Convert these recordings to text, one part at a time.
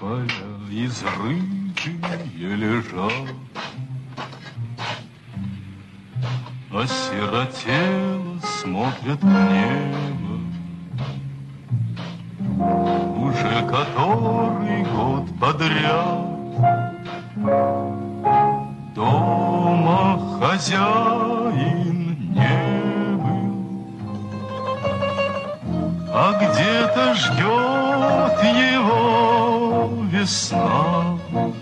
поля изрытые лежат, осиротело смотрят в небо. Уже который год подряд дома хозяин не был, а где-то ждет его весна,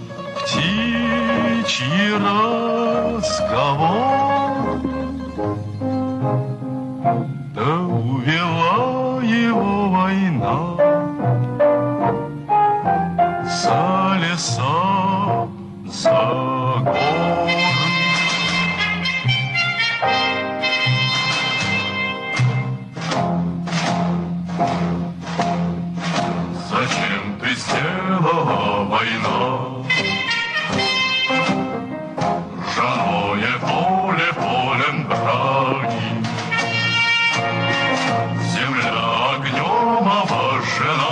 птичий разговор. Да увела его война за леса, за горы. Зачем ты сделала, война, ржаное поле полем брани? Земля огнем обожжена,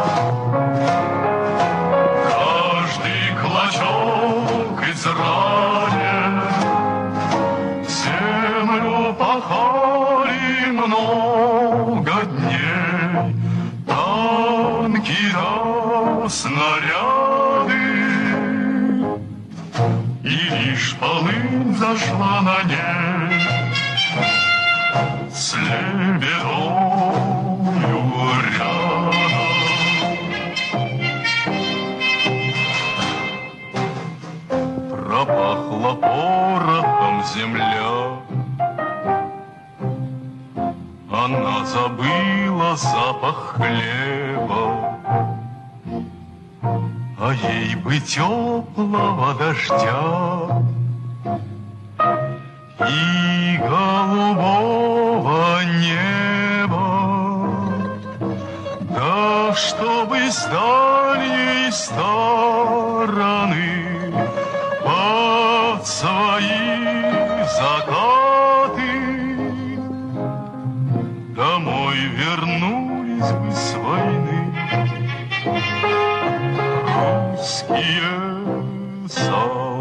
каждый клочок изранен. Землю пахали много дней танки да снаряды, и лишь полынь зашла на ней с лебедою рядом. Пропахла порохом земля, она забыла запах хлеба, а ей бы теплого дождя и голубого неба, да чтобы с дальней стороны под свои закаты домой вернулись бы с войны русские солдаты.